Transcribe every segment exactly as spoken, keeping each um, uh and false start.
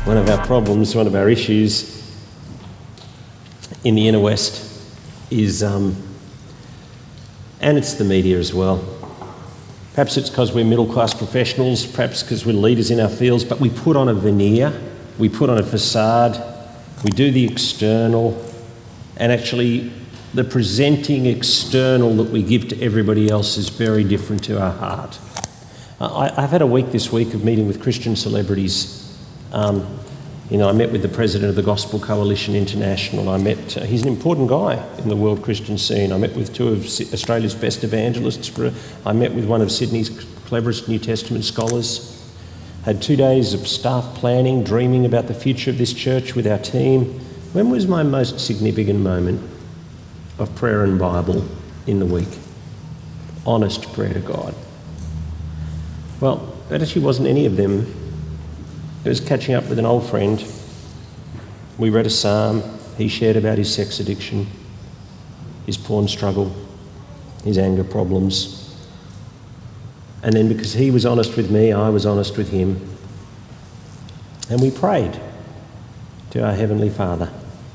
One of our problems, one of our issues in the inner west is, um, and it's the media as well. Perhaps it's because we're middle-class professionals, perhaps because we're leaders in our fields, but we put on a veneer, we put on a facade, we do the external, and actually the presenting external that we give to everybody else is very different to our heart. I, I've had a week this week of meeting with Christian celebrities. Um, you know, I met with the president of the Gospel Coalition International. I met, uh, he's an important guy in the world Christian scene. I met with two of Australia's best evangelists. For, I met with one of Sydney's cleverest New Testament scholars. Had two days of staff planning, dreaming about the future of this church with our team. When was my most significant moment of prayer and Bible in the week? Honest prayer to God. Well, that actually wasn't any of them. It was catching up with an old friend. We read a psalm. He shared about his sex addiction, his porn struggle, his anger problems. And then because he was honest with me, I was honest with him. And we prayed to our Heavenly Father.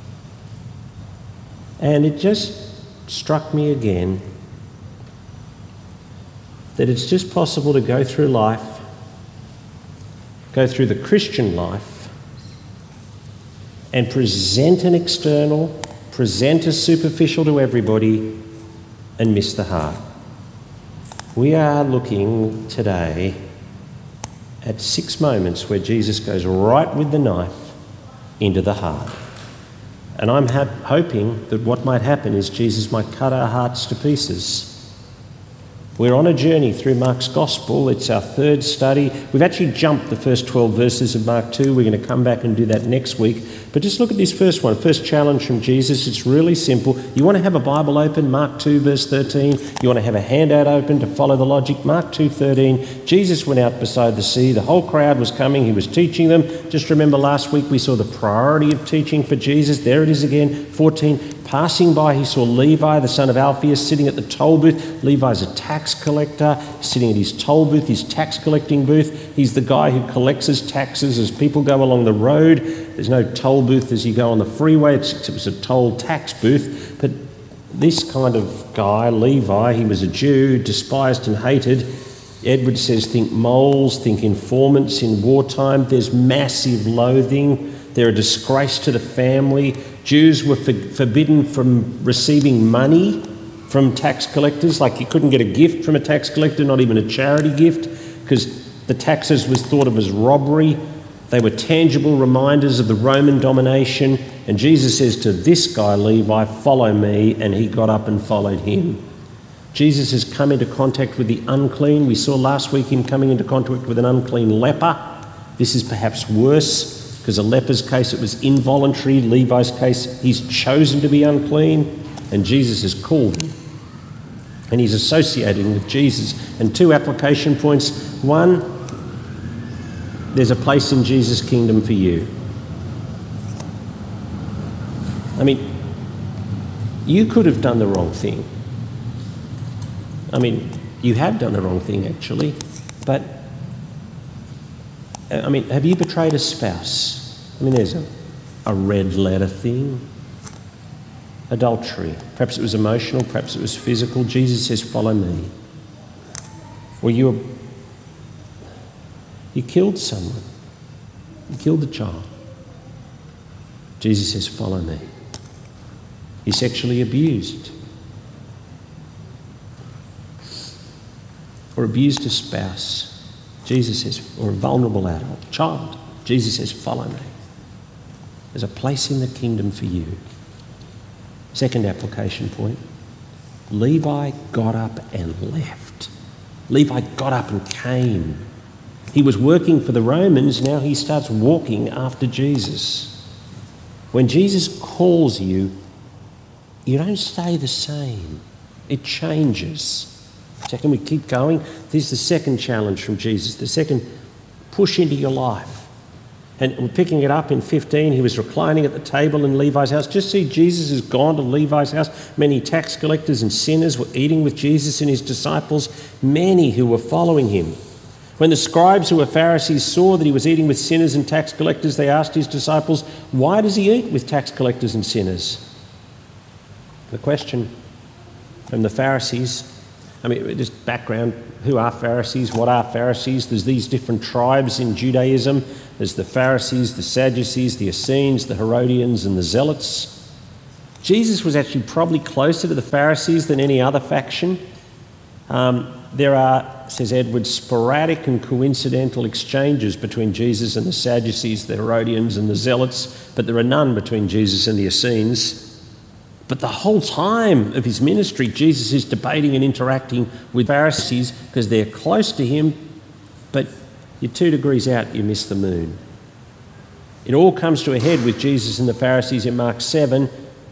And it just struck me again that it's just possible to go through life, go through the Christian life, and present an external, present a superficial to everybody, and miss the heart. We are looking today at six moments where Jesus goes right with the knife into the heart. And I'm ha- hoping that what might happen is Jesus might cut our hearts to pieces. We're on a journey through Mark's Gospel. It's our third study. We've actually jumped the first twelve verses of Mark two. We're going to come back and do that next week. But just look at this first one, first challenge from Jesus. It's really simple. You want to have a Bible open, Mark two, verse thirteen. You want to have a handout open to follow the logic, Mark two thirteen. Jesus went out beside the sea. The whole crowd was coming. He was teaching them. Just remember last week we saw the priority of teaching for Jesus. There it is again, fourteen. Passing by, he saw Levi, the son of Alphaeus, sitting at the toll booth. Levi's a tax collector, sitting at his toll booth, his tax collecting booth. He's the guy who collects his taxes as people go along the road. There's no toll booth as you go on the freeway, it's, it's a toll tax booth. But this kind of guy, Levi, he was a Jew, despised and hated. Edward says, think moles, think informants in wartime. There's massive loathing. They're a disgrace to the family. Jews were for, forbidden from receiving money from tax collectors. Like you couldn't get a gift from a tax collector, not even a charity gift, because the taxes was thought of as robbery. They were tangible reminders of the Roman domination. And Jesus says to this guy, Levi, follow me. And he got up and followed him. Jesus has come into contact with the unclean. We saw last week him coming into contact with an unclean leper. This is perhaps worse, because a leper's case, it was involuntary. Levi's case, he's chosen to be unclean, and Jesus has called him. And he's associating with Jesus. And two application points. One, there's a place in Jesus' kingdom for you. I mean, you could have done the wrong thing. I mean, you have done the wrong thing, actually, but I mean, have you betrayed a spouse? I mean, there's a, a red letter thing. Adultery. Perhaps it was emotional, perhaps it was physical. Jesus says, follow me. Or you were, you killed someone. You killed a child. Jesus says, follow me. You sexually abused. Or abused a spouse. Jesus says, or a vulnerable adult, child. Jesus says, follow me. There's a place in the kingdom for you. Second application point. Levi got up and left. Levi got up and came. He was working for the Romans, now he starts walking after Jesus. When Jesus calls you, you don't stay the same. It changes. Second, we keep going. This is the second challenge from Jesus, the second push into your life. And we're picking it up in fifteen. He was reclining at the table in Levi's house. Just see, Jesus has gone to Levi's house. Many tax collectors and sinners were eating with Jesus and his disciples, many who were following him. When the scribes who were Pharisees saw that he was eating with sinners and tax collectors, they asked his disciples, "Why does he eat with tax collectors and sinners?" The question from the Pharisees, I mean, just background, who are Pharisees? What are Pharisees? There's these different tribes in Judaism. There's the Pharisees, the Sadducees, the Essenes, the Herodians and the Zealots. Jesus was actually probably closer to the Pharisees than any other faction. Um, there are, says Edwards, sporadic and coincidental exchanges between Jesus and the Sadducees, the Herodians and the Zealots, but there are none between Jesus and the Essenes. But the whole time of his ministry, Jesus is debating and interacting with Pharisees because they're close to him, but you're two degrees out, you miss the moon. It all comes to a head with Jesus and the Pharisees in Mark seven,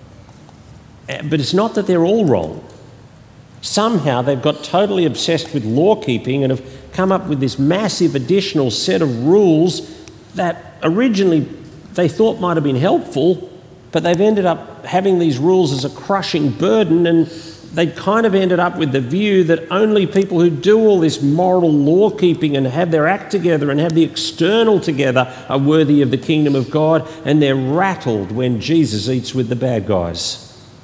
but it's not that they're all wrong. Somehow they've got totally obsessed with law keeping and have come up with this massive additional set of rules that originally they thought might have been helpful, but they've ended up having these rules as a crushing burden, and they kind of ended up with the view that only people who do all this moral law keeping and have their act together and have the external together are worthy of the kingdom of God, and they're rattled when Jesus eats with the bad guys.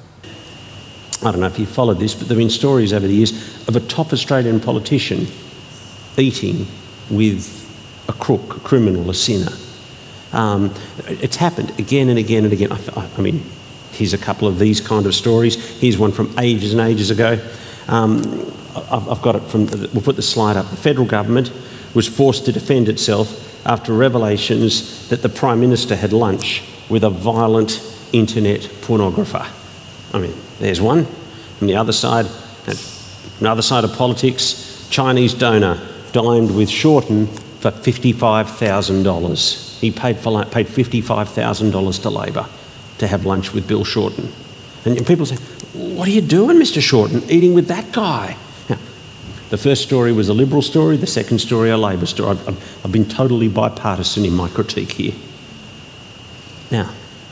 I don't know if you followed this, but there have been stories over the years of a top Australian politician eating with a crook, a criminal, a sinner. Um, it's happened again and again and again. I, I mean, here's a couple of these kind of stories. Here's one from ages and ages ago. Um, I've, I've got it from, we'll put the slide up. The federal government was forced to defend itself after revelations that the Prime Minister had lunch with a violent internet pornographer. I mean, there's one. On the other side, on the other side of politics, Chinese donor dined with Shorten for fifty-five thousand dollars. He paid for paid fifty-five thousand dollars to Labor to have lunch with Bill Shorten. And people say, "What are you doing, Mister Shorten, eating with that guy?" Now, the first story was a Liberal story, the second story a Labor story. I've, I've, I've been totally bipartisan in my critique here. Now,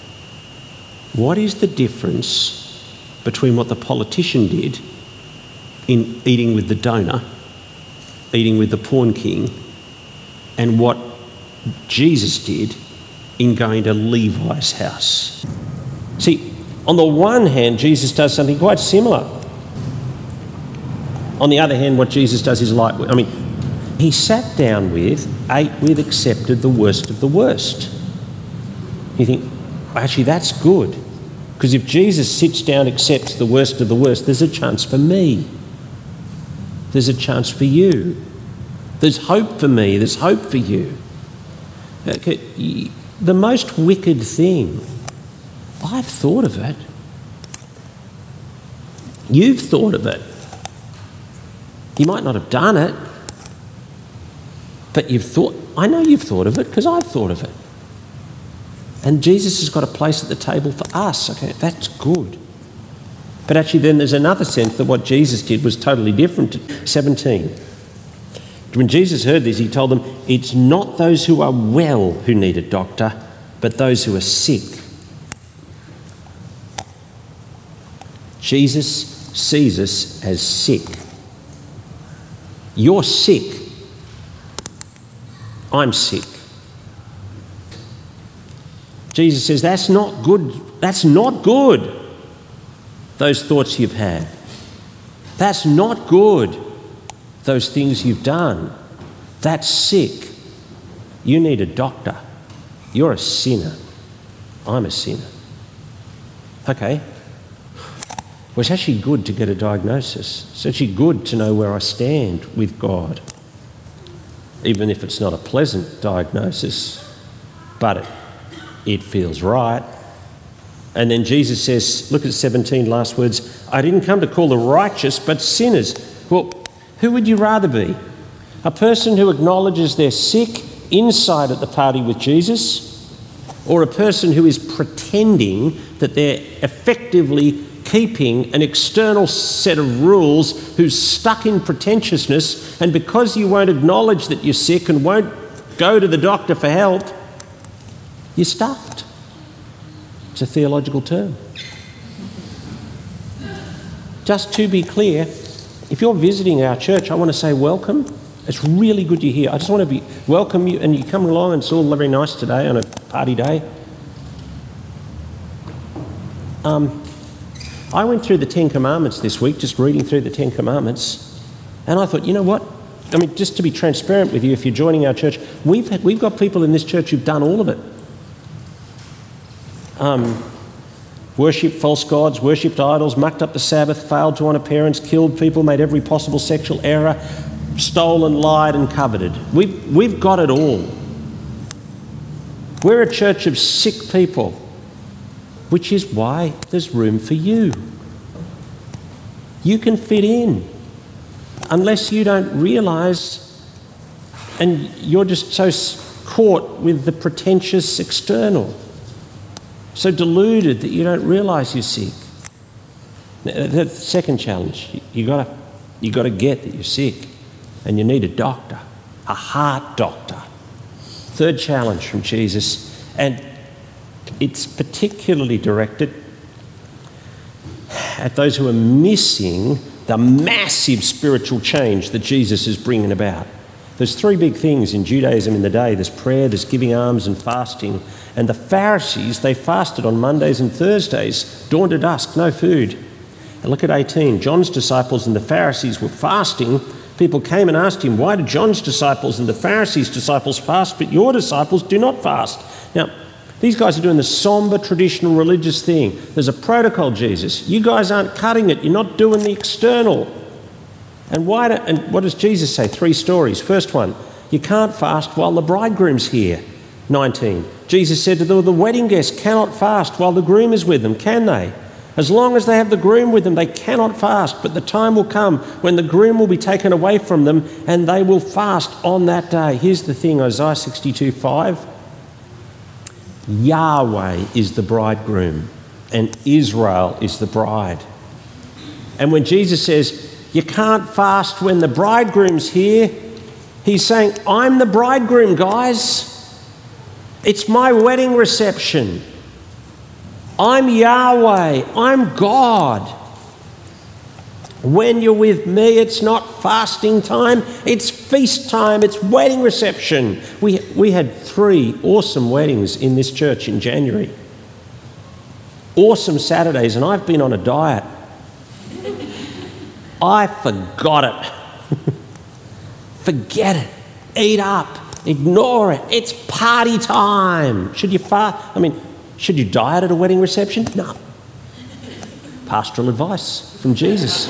what is the difference between what the politician did in eating with the donor, eating with the porn king, and what Jesus did in going to Levi's house? See, on the one hand, Jesus does something quite similar. On the other hand, what Jesus does is like, I mean, he sat down with, ate with, accepted the worst of the worst. You think, actually, that's good. Because if Jesus sits down, accepts the worst of the worst, there's a chance for me. There's a chance for you. There's hope for me. There's hope for you. Okay, the most wicked thing, I've thought of it. You've thought of it. You might not have done it, but you've thought, I know you've thought of it because I've thought of it. And Jesus has got a place at the table for us. Okay, that's good. But actually then there's another sense that what Jesus did was totally different. seventeen. When Jesus heard this, he told them, "It's not those who are well who need a doctor, but those who are sick." Jesus sees us as sick. You're sick. I'm sick. Jesus says, that's not good. That's not good, those thoughts you've had. That's not good, those things you've done. That's sick. You need a doctor. You're a sinner. I'm a sinner. Okay. Well, it's actually good to get a diagnosis. It's actually good to know where I stand with God, even if it's not a pleasant diagnosis, but it It feels right. And then Jesus says, look at seventeen, last words, "I didn't come to call the righteous, but sinners." Well, who would you rather be? A person who acknowledges they're sick inside at the party with Jesus, or a person who is pretending that they're effectively keeping an external set of rules, who's stuck in pretentiousness, and because you won't acknowledge that you're sick and won't go to the doctor for help, you're stuffed. It's a theological term. Just to be clear, if you're visiting our church, I want to say welcome. It's really good you're here. I just want to be welcome you, and you come along, and it's all very nice today on a party day. Um, I went through the Ten Commandments this week, just reading through the Ten Commandments, and I thought, you know what? I mean, just to be transparent with you, if you're joining our church, we've had, we've got people in this church who've done all of it. Um, worshipped false gods, worshipped idols, mucked up the Sabbath, failed to honour parents, killed people, made every possible sexual error, stolen, lied and coveted. We've, we've got it all. We're a church of sick people, which is why there's room for you. You can fit in, unless you don't realise and you're just so caught with the pretentious external, so deluded that you don't realise you're sick. The second challenge, you got to you got to get that you're sick and you need a doctor, a heart doctor. Third challenge from Jesus, and it's particularly directed at those who are missing the massive spiritual change that Jesus is bringing about. There's three big things in Judaism in the day. There's prayer, there's giving alms and fasting. And the Pharisees, they fasted on Mondays and Thursdays, dawn to dusk, no food. And look at eighteen. John's disciples and the Pharisees were fasting. People came and asked him, why do John's disciples and the Pharisees' disciples fast, but your disciples do not fast? Now, these guys are doing the sombre, traditional religious thing. There's a protocol, Jesus. You guys aren't cutting it. You're not doing the external. And why? Do, and what does Jesus say? Three stories. First one, you can't fast while the bridegroom's here. nineteen. Jesus said to them, the wedding guests cannot fast while the groom is with them, can they? As long as they have the groom with them, they cannot fast. But the time will come when the groom will be taken away from them and they will fast on that day. Here's the thing, Isaiah sixty-two five. Yahweh is the bridegroom and Israel is the bride. And when Jesus says, you can't fast when the bridegroom's here, he's saying, I'm the bridegroom, guys. It's my wedding reception. I'm Yahweh. I'm God. When you're with me, it's not fasting time, it's feast time, it's wedding reception. We, we had three awesome weddings in this church in January. Awesome Saturdays, and I've been on a diet. I forgot it. Forget it. Eat up. Ignore it. It's party time. Should you fast? I mean, should you diet at a wedding reception? No. Pastoral advice from Jesus.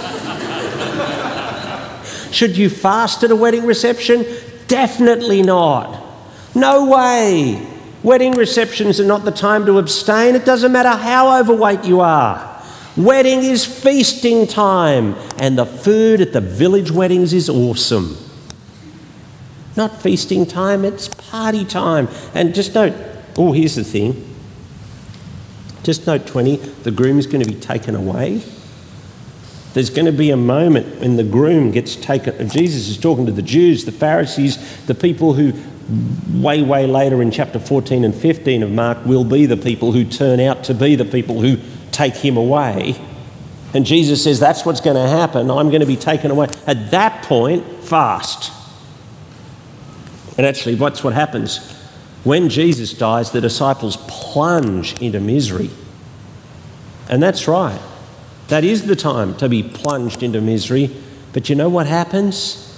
Should you fast at a wedding reception? Definitely not. No way. Wedding receptions are not the time to abstain. It doesn't matter how overweight you are. Wedding is feasting time, and the food at the village weddings is awesome. Not feasting time, it's party time. And just note, oh, here's the thing. Just note twenty, the groom is going to be taken away. There's going to be a moment when the groom gets taken. Jesus is talking to the Jews, the Pharisees, the people who way, way later in chapter fourteen and fifteen of Mark will be the people who turn out to be the people who take him away. And Jesus says, that's what's going to happen. I'm going to be taken away. At that point, fast. And actually, what's what happens? When Jesus dies, the disciples plunge into misery. And that's right. That is the time to be plunged into misery. But you know what happens?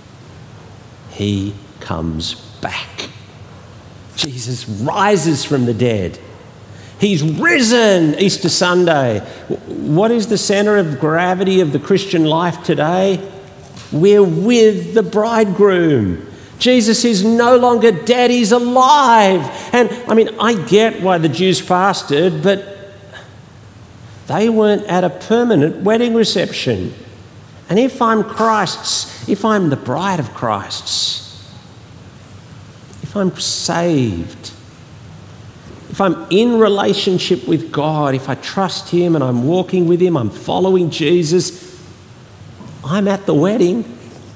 He comes back. Jesus rises from the dead. He's risen Easter Sunday. What is the centre of gravity of the Christian life today? We're with the bridegroom. Jesus is no longer dead, he's alive. And I mean, I get why the Jews fasted, but they weren't at a permanent wedding reception. And if I'm Christ's, if I'm the bride of Christ's, if I'm saved, if I'm in relationship with God, if I trust him and I'm walking with him, I'm following Jesus, I'm at the wedding.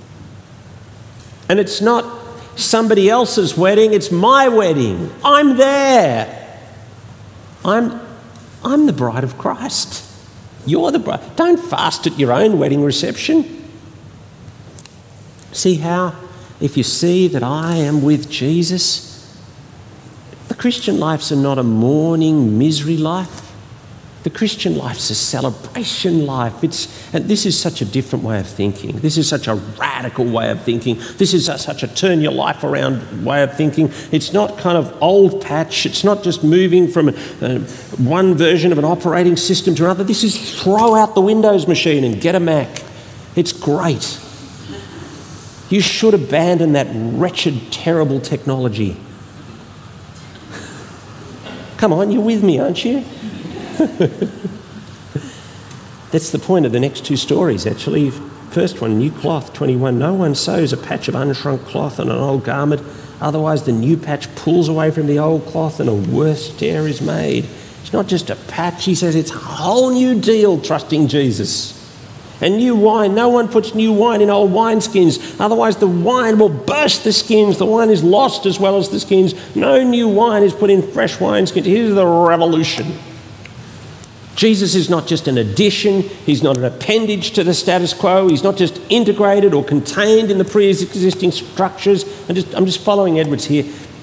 And it's not somebody else's wedding, it's my wedding. I'm there. I'm, I'm the bride of Christ. You're the bride. Don't fast at your own wedding reception. See how if you see that I am with Jesus, the Christian life's not a mourning, misery life. The Christian life's a celebration life. It's, and this is such a different way of thinking. This is such a radical way of thinking. This is a, such a turn your life around way of thinking. It's not kind of old patch. It's not just moving from uh, one version of an operating system to another. This is throw out the Windows machine and get a Mac. It's great. You should abandon that wretched, terrible technology. Come on, you're with me, aren't you? That's the point of the next two stories, actually. First one, new cloth, twenty-one. No one sews a patch of unshrunk cloth on an old garment, otherwise the new patch pulls away from the old cloth and a worse tear is made. It's not just a patch, he says, it's a whole new deal, trusting Jesus. And new wine, no one puts new wine in old wineskins, otherwise the wine will burst the skins. The wine is lost as well as the skins. No new wine is put in fresh wineskins. Here's the revolution. Jesus is not just an addition, he's not an appendage to the status quo, he's not just integrated or contained in the pre-existing structures. I'm just, I'm just following Edwards here.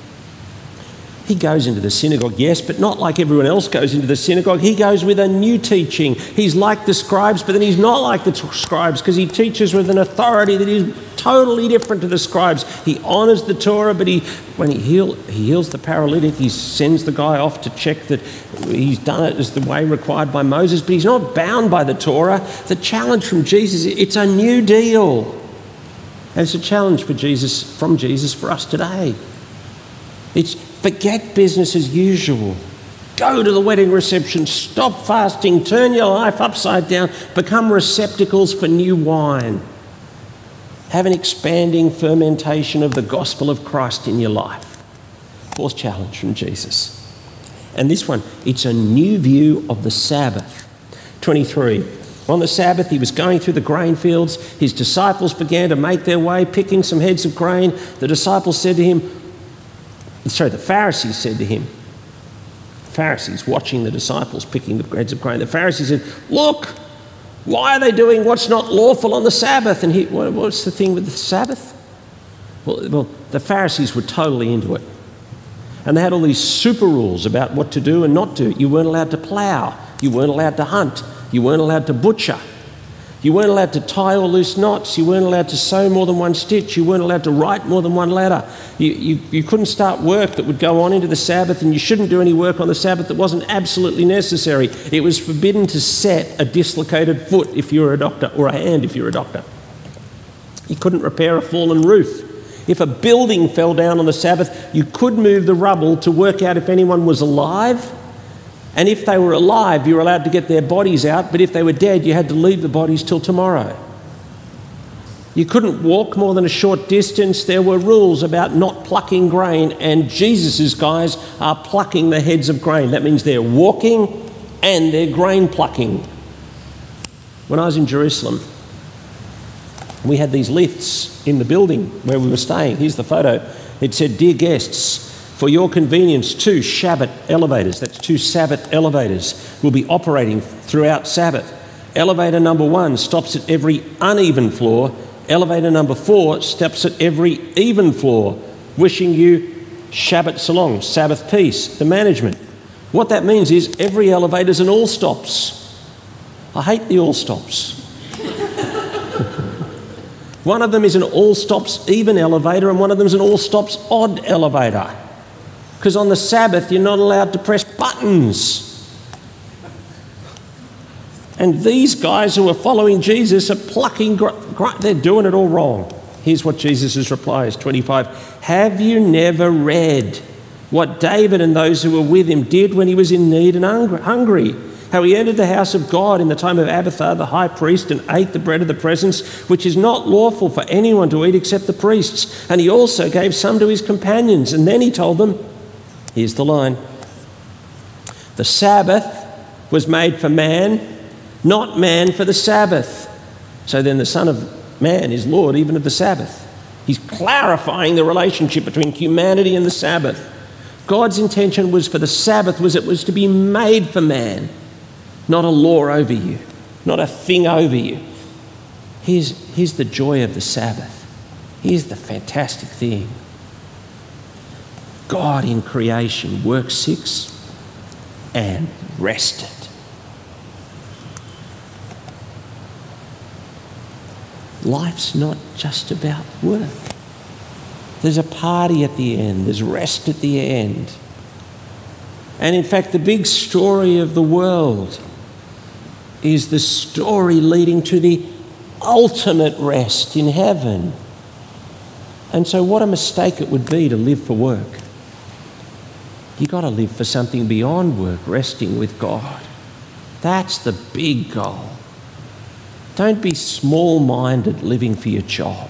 He goes into the synagogue, yes, but not like everyone else goes into the synagogue. He goes with a new teaching. He's like the scribes, but then he's not like the t- scribes because he teaches with an authority that is totally different to the scribes. He honours the Torah, but he, when he, heal, he heals the paralytic, he sends the guy off to check that he's done it as the way required by Moses, but he's not bound by the Torah. The challenge from Jesus, it's a new deal. And it's a challenge for Jesus, from Jesus for us today. It's forget business as usual. Go to the wedding reception, stop fasting, turn your life upside down, become receptacles for new wine. Have an expanding fermentation of the gospel of Christ in your life. Fourth challenge from Jesus. And this one, it's a new view of the Sabbath. twenty-three. On the Sabbath, he was going through the grain fields. His disciples began to make their way, picking some heads of grain. The disciples said to him, Sorry, the Pharisees said to him, Pharisees watching the disciples picking the heads of grain, the Pharisees said, look, why are they doing what's not lawful on the Sabbath? And he, what's the thing with the Sabbath? Well, well, the Pharisees were totally into it. And they had all these super rules about what to do and not do. You weren't allowed to plough. You weren't allowed to hunt. You weren't allowed to butcher. You weren't allowed to tie or loose knots. You weren't allowed to sew more than one stitch. You weren't allowed to write more than one letter. You, you, you couldn't start work that would go on into the Sabbath, and you shouldn't do any work on the Sabbath that wasn't absolutely necessary. It was forbidden to set a dislocated foot if you were a doctor, or a hand if you were a doctor. You couldn't repair a fallen roof. If a building fell down on the Sabbath, you could move the rubble to work out if anyone was alive. And if they were alive, you were allowed to get their bodies out, but if they were dead, you had to leave the bodies till tomorrow. You couldn't walk more than a short distance. There were rules about not plucking grain, and Jesus' guys are plucking the heads of grain. That means they're walking and they're grain plucking. When I was in Jerusalem, we had these lifts in the building where we were staying. Here's the photo. It said, "Dear guests, for your convenience, two Shabbat elevators," that's two Sabbath elevators, "will be operating throughout Sabbath. Elevator number one stops at every uneven floor. Elevator number four stops at every even floor. Wishing you Shabbat Shalom, Sabbath peace." The management. What that means is every elevator's an all stops. I hate the all stops. One of them is an all stops even elevator, and one of them is an all stops odd elevator. Because on the Sabbath, you're not allowed to press buttons. And these guys who are following Jesus are plucking, gr- gr- they're doing it all wrong. Here's what Jesus' reply is, twenty-five. "Have you never read what David and those who were with him did when he was in need and hungry? How he entered the house of God in the time of Abiathar the high priest and ate the bread of the presence, which is not lawful for anyone to eat except the priests. And he also gave some to his companions." And then he told them, here's the line, "The Sabbath was made for man, not man for the Sabbath. So then the Son of Man is Lord even of the Sabbath." He's clarifying the relationship between humanity and the Sabbath. God's intention was for the Sabbath was it was to be made for man, not a law over you, not a thing over you. Here's, here's the joy of the Sabbath. Here's the fantastic thing. God in creation worked six and rested. Life's not just about work. There's a party at the end. There's rest at the end. And in fact, the big story of the world is the story leading to the ultimate rest in heaven. And so what a mistake it would be to live for work. You've got to live for something beyond work, resting with God. That's the big goal. Don't be small-minded living for your job.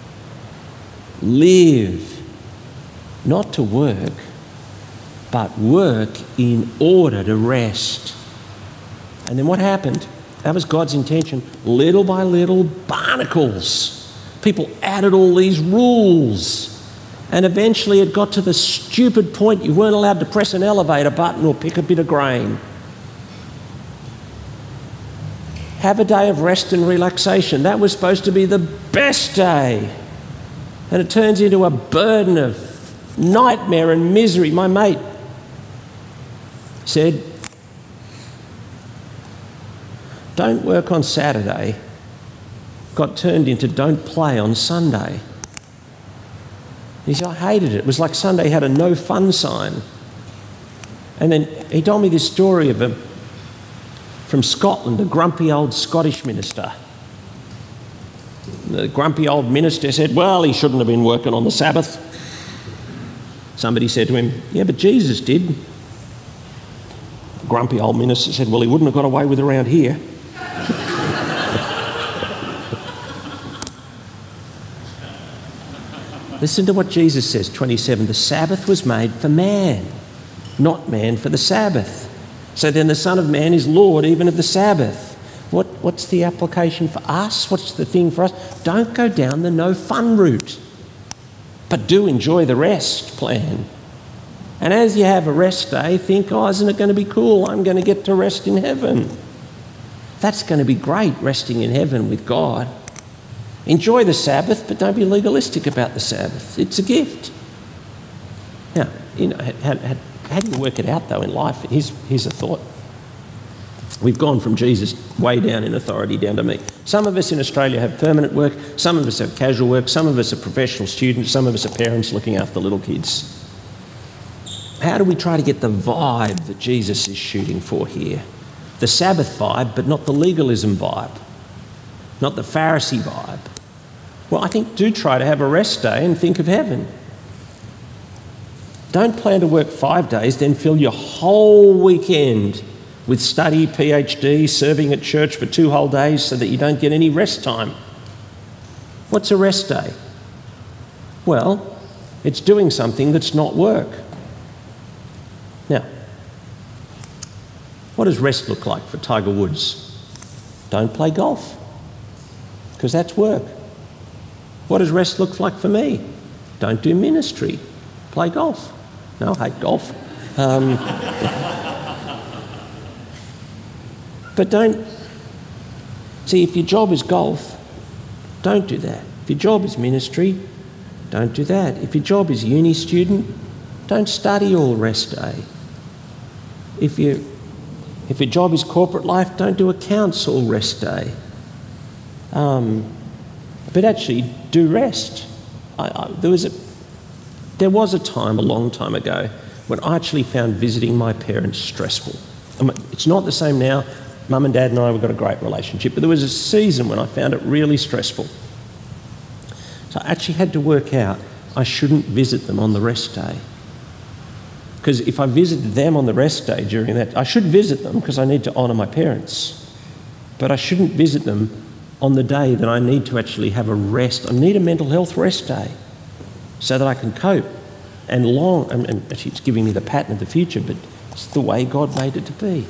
Live not to work, but work in order to rest. And then what happened? That was God's intention. Little by little, barnacles. People added all these rules. And eventually it got to the stupid point you weren't allowed to press an elevator button or pick a bit of grain. Have a day of rest and relaxation. That was supposed to be the best day. And it turns into a burden of nightmare and misery. My mate said, don't work on Saturday, got turned into don't play on Sunday. He said, I hated it. It was like Sunday had a no fun sign. And then he told me this story of a, from Scotland, a grumpy old Scottish minister. The grumpy old minister said, well, he shouldn't have been working on the Sabbath. Somebody said to him, yeah, but Jesus did. The grumpy old minister said, well, he wouldn't have got away with it around here. Listen to what Jesus says, twenty-seven. The Sabbath was made for man, not man for the Sabbath. So then the Son of Man is Lord even of the Sabbath. What, what's the application for us? What's the thing for us? Don't go down the no fun route, but do enjoy the rest plan. And as you have a rest day, think, oh, isn't it going to be cool? I'm going to get to rest in heaven. That's going to be great, resting in heaven with God. Enjoy the Sabbath, but don't be legalistic about the Sabbath. It's a gift. Now, you know, how, how, how do you work it out, though, in life? Here's, here's a thought. We've gone from Jesus way down in authority down to me. Some of us in Australia have permanent work. Some of us have casual work. Some of us are professional students. Some of us are parents looking after little kids. How do we try to get the vibe that Jesus is shooting for here? The Sabbath vibe, but not the legalism vibe. Not the Pharisee vibe. Well, I think do try to have a rest day and think of heaven. Don't plan to work five days, then fill your whole weekend with study, PhD, serving at church for two whole days so that you don't get any rest time. What's a rest day? Well, it's doing something that's not work. Now, what does rest look like for Tiger Woods? Don't play golf, because that's work. What does rest look like for me? Don't do ministry, play golf. No, I hate golf. Um, but don't, see, if your job is golf, don't do that. If your job is ministry, don't do that. If your job is uni student, don't study all rest day. If you If your job is corporate life, don't do accounts all rest day. Um, but actually, do rest. I, I, there was a there was a time a long time ago when I actually found visiting my parents stressful. I mean, it's not the same now. Mum and Dad and I have got a great relationship, but there was a season when I found it really stressful. So I actually had to work out I shouldn't visit them on the rest day. Because if I visited them on the rest day during that, I should visit them because I need to honour my parents. But I shouldn't visit them on the day that I need to actually have a rest. I need a mental health rest day so that I can cope. And long, and, and actually it's giving me the pattern of the future, but it's the way God made it to be.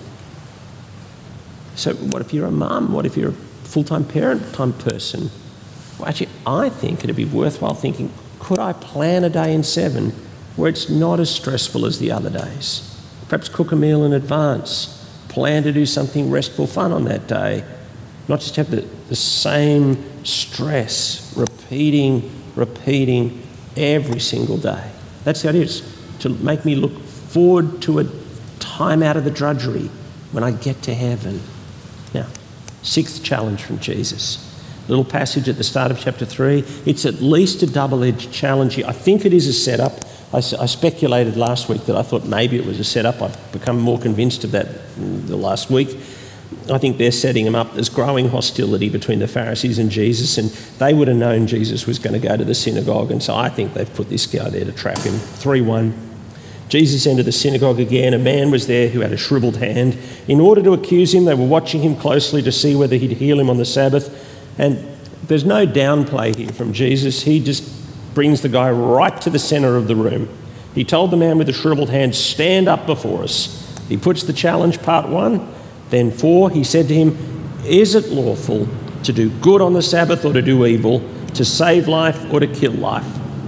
So what if you're a mum? What if you're a full-time parent-time person? Well, actually, I think it'd be worthwhile thinking, could I plan a day in seven where it's not as stressful as the other days? Perhaps cook a meal in advance, plan to do something restful fun on that day, not just have the, the same stress repeating repeating every single day. That's how it is, to make me look forward to a time out of the drudgery when I get to heaven. Now, sixth challenge from Jesus. Little passage at the start of chapter three. It's at least a double-edged challenge here. I think it is a setup. I, I speculated last week that I thought maybe it was a setup. I've become more convinced of that the last week. I think they're setting him up. There's growing hostility between the Pharisees and Jesus, and they would have known Jesus was going to go to the synagogue, and so I think they've put this guy there to trap him. three one. Jesus entered the synagogue again. A man was there who had a shriveled hand. In order to accuse him, they were watching him closely to see whether he'd heal him on the Sabbath. And there's no downplay here from Jesus. He just brings the guy right to the centre of the room. He told the man with the shriveled hand, "Stand up before us." He puts the challenge, part one. Then four, he said to him, "Is it lawful to do good on the Sabbath or to do evil, to save life or to kill life?"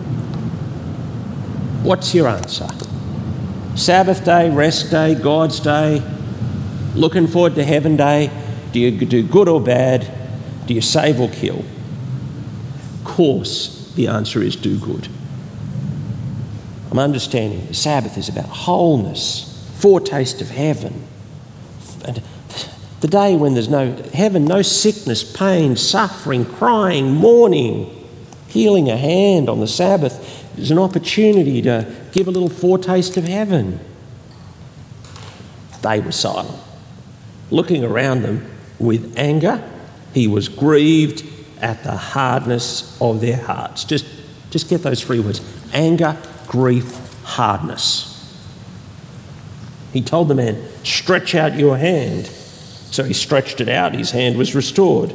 What's your answer? Sabbath day, rest day, God's day, looking forward to heaven day. Do you do good or bad? Do you save or kill? Of course, the answer is do good. I'm understanding the Sabbath is about wholeness, foretaste of heaven. And the day when there's no heaven, no sickness, pain, suffering, crying, mourning, healing a hand on the Sabbath is an opportunity to give a little foretaste of heaven. They were silent, looking around them with anger. He was grieved at the hardness of their hearts. Just, just get those three words: anger, grief, hardness. He told the man, "Stretch out your hand." So he stretched it out. His hand was restored.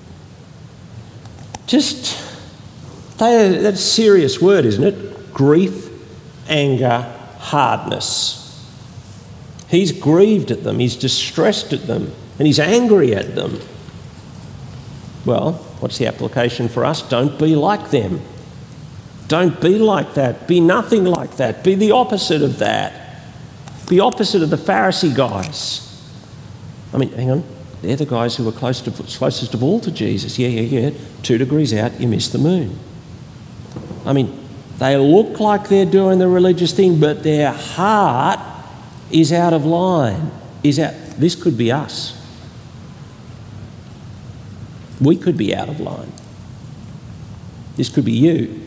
Just, they, that's a serious word, isn't it? Grief, anger, hardness. He's grieved at them. He's distressed at them. And he's angry at them. Well, what's the application for us? Don't be like them. Don't be like that. Be nothing like that. Be the opposite of that. Be opposite of the Pharisee guys. I mean, hang on. They're the guys who were close to, closest of all to Jesus. Yeah, yeah, yeah. Two degrees out, you miss the moon. I mean, they look like they're doing the religious thing, but their heart is out of line. Is out. This could be us. We could be out of line. This could be you.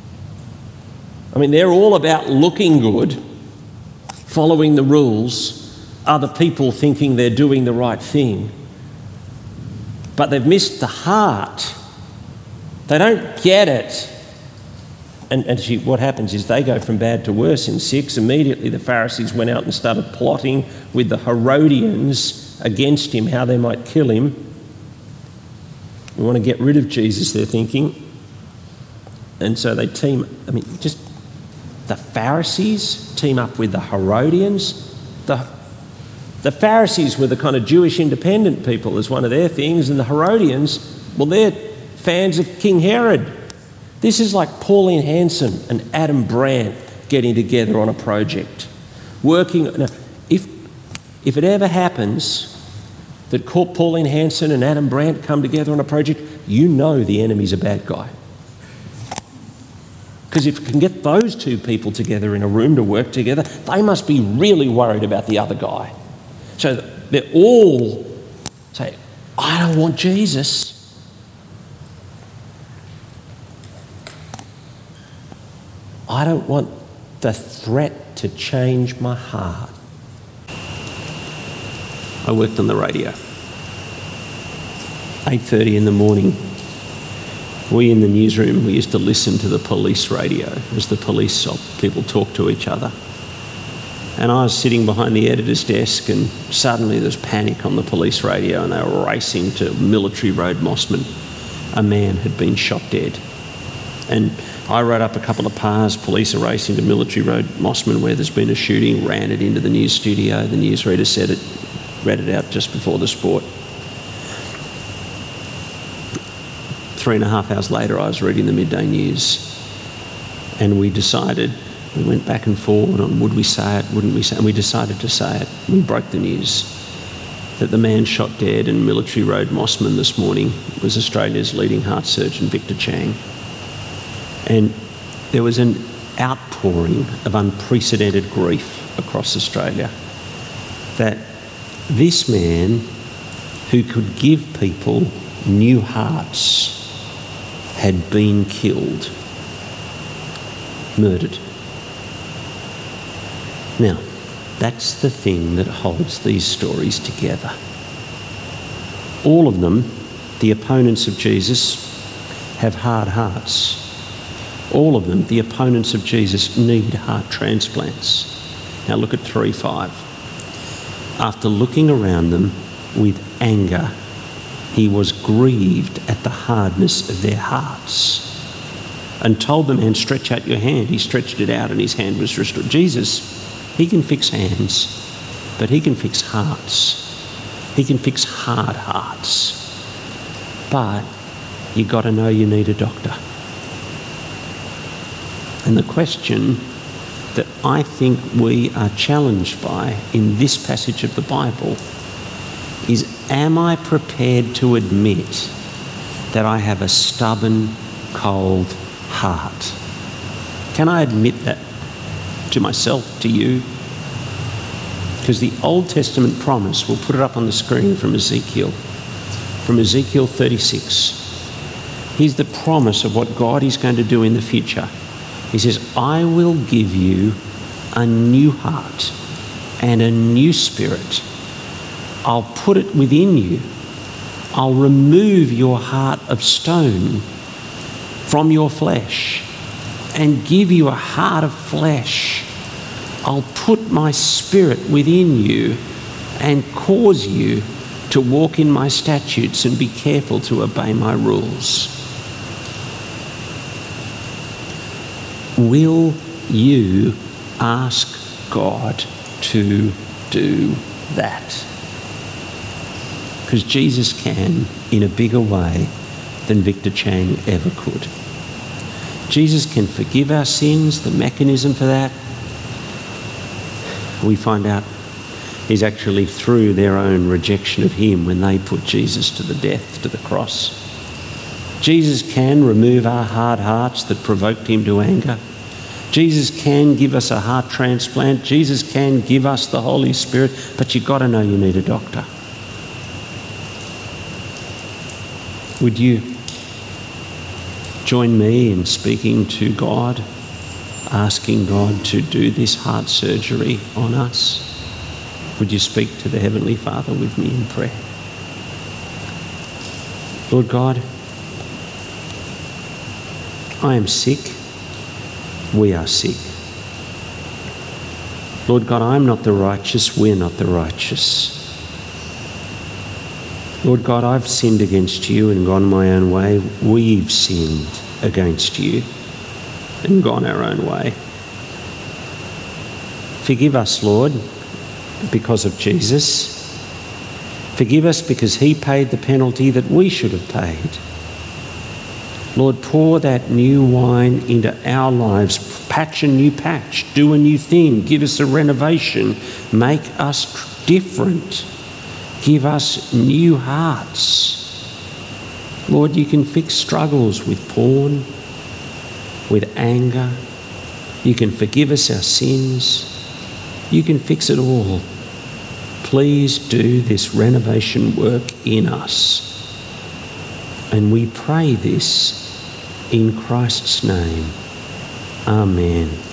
I mean, they're all about looking good, following the rules, other people thinking they're doing the right thing. But they've missed the heart. They don't get it. And, and she, what happens is they go from bad to worse in six. Immediately the Pharisees went out and started plotting with the Herodians against him, how they might kill him. We want to get rid of Jesus, they're thinking. And so they team, I mean, just the Pharisees team up with the Herodians. The, the Pharisees were the kind of Jewish independent people as one of their things, and the Herodians, well, they're fans of King Herod. This is like Pauline Hanson and Adam Brandt getting together on a project. Working, now, if, if it ever happens that Pauline Hanson and Adam Brandt come together on a project, you know the enemy's a bad guy. Because if you can get those two people together in a room to work together, they must be really worried about the other guy. So they're all say, "I don't want Jesus." I don't want the threat to change my heart. I worked on the radio. eight thirty in the morning. We in the newsroom, we used to listen to the police radio as the police people talk to each other. And I was sitting behind the editor's desk, and suddenly there's panic on the police radio, and they were racing to Military Road, Mossman. A man had been shot dead. And I wrote up a couple of pars. Police are racing to Military Road, Mossman, where there's been a shooting, ran it into the news studio. The newsreader said it, read it out just before the sport. Three and a half hours later, I was reading the midday news, and we decided, we went back and forward on would we say it, wouldn't we say it, and we decided to say it. We broke the news that the man shot dead in Military Road, Mossman this morning was Australia's leading heart surgeon, Victor Chang. And there was an outpouring of unprecedented grief across Australia that this man, who could give people new hearts, had been killed, murdered. Now, that's the thing that holds these stories together. All of them, the opponents of Jesus, have hard hearts. All of them, the opponents of Jesus, need heart transplants. Now look at three five. After looking around them with anger, he was grieved at the hardness of their hearts and told the man, stretch out your hand. He stretched it out and his hand was restored. Jesus, he can fix hands, but he can fix hearts. He can fix hard hearts. But you got to know you need a doctor. And the question that I think we are challenged by in this passage of the Bible is, am I prepared to admit that I have a stubborn, cold heart? Can I admit that to myself, to you? Because the Old Testament promise, we'll put it up on the screen from Ezekiel, from Ezekiel thirty-six. Here's the promise of what God is going to do in the future. He says, I will give you a new heart and a new spirit. I'll put it within you. I'll remove your heart of stone from your flesh and give you a heart of flesh. I'll put my spirit within you and cause you to walk in my statutes and be careful to obey my rules. Will you ask God to do that? Because Jesus can in a bigger way than Victor Chang ever could. Jesus can forgive our sins. The mechanism for that, we find out, is actually through their own rejection of him when they put Jesus to the death, to the cross. Jesus can remove our hard hearts that provoked him to anger. Jesus can give us a heart transplant. Jesus can give us the Holy Spirit, but you've got to know you need a doctor. Would you join me in speaking to God, asking God to do this heart surgery on us? Would you speak to the Heavenly Father with me in prayer? Lord God, I am sick. We are sick. Lord God, I'm not the righteous. We're not the righteous. Lord God, I've sinned against you and gone my own way. We've sinned against you and gone our own way. Forgive us, Lord, because of Jesus. Forgive us because he paid the penalty that we should have paid. Lord, pour that new wine into our lives. Patch a new patch. Do a new thing. Give us a renovation. Make us different. Give us new hearts. Lord, you can fix struggles with porn, with anger. You can forgive us our sins. You can fix it all. Please do this renovation work in us. And we pray this in Christ's name. Amen.